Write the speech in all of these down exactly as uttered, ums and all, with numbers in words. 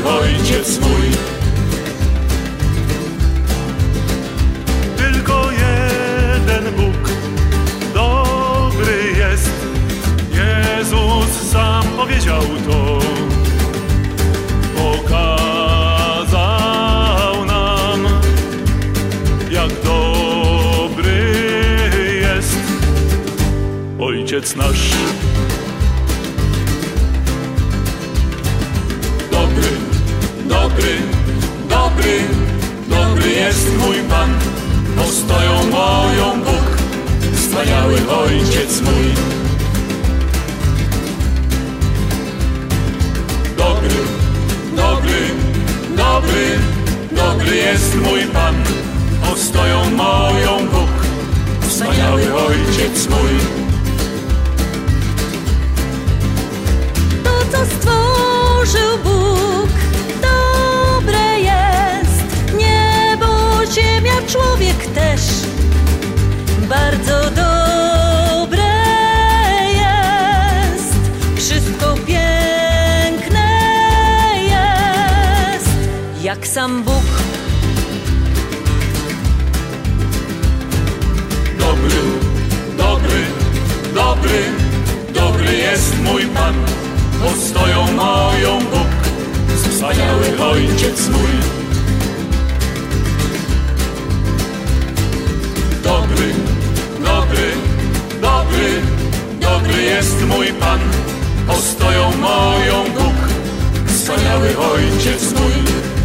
Ojciec mój. Tylko jeden Bóg dobry jest, Jezus sam powiedział to. Pokazał nam, jak dobry jest Ojciec nasz. Dobry, dobry, dobry, dobry jest mój Pan, postoją moją Bóg, wspaniały Ojciec mój. Dobry, dobry, dobry, dobry jest mój Pan, postoją moją Bóg, wspaniały Ojciec mój. To, co stworzył Bóg, dobre jest. Niebo, ziemia, człowiek też bardzo dobre jest. Wszystko piękne jest, jak sam Bóg. Dobry, dobry, dobry, dobry jest mój Pan, postoją moją Bóg, wspaniały Ojciec mój. Dobry, dobry, dobry, dobry jest mój Pan, postoją moją Bóg, wspaniały Ojciec mój.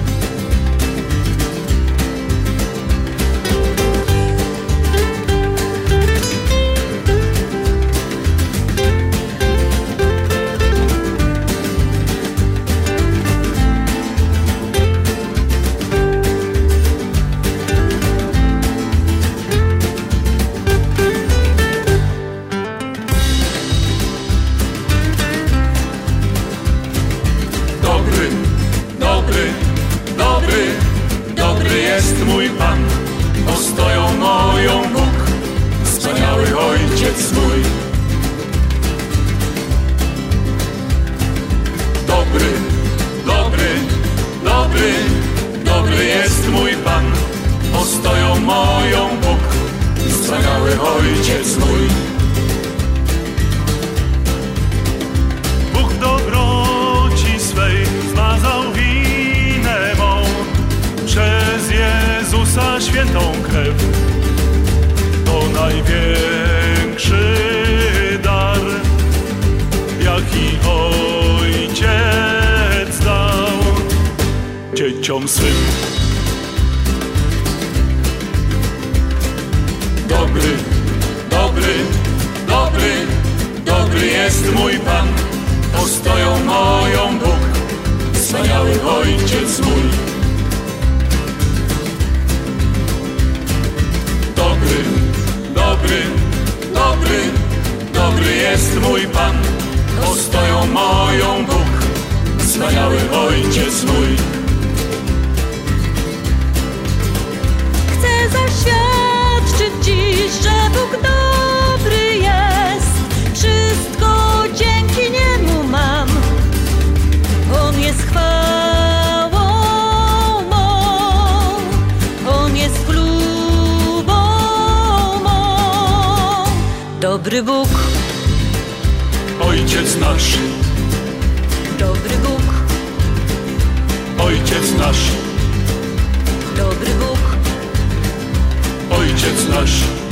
Dobry, dobry, dobry, dobry jest mój Pan, postoją moją Bóg, wspaniały Ojciec mój. Dobry, dobry, dobry, dobry jest mój Pan, postoją moją Bóg, wspaniały Ojciec mój. Bóg w dobroci swej zmazał winę mą, przez Jezusa świętą krew. To największy dar, jaki Ojciec dał dzieciom swym. Dobry, dobry, dobry, dobry jest mój Pan, postoją moją Bóg, wspaniały Ojciec mój. Dobry, dobry, dobry, dobry jest mój Pan, postoją moją Bóg, wspaniały Ojciec mój. Chcę zaświadczyć dziś, że Bóg dobry jest. Wszystko dzięki Niemu mam. On jest chwałą mą, On jest chlubą mą. Dobry Bóg, Ojciec nasz, dobry Bóg, Ojciec nasz, dobry Bóg, Ojciec nasz.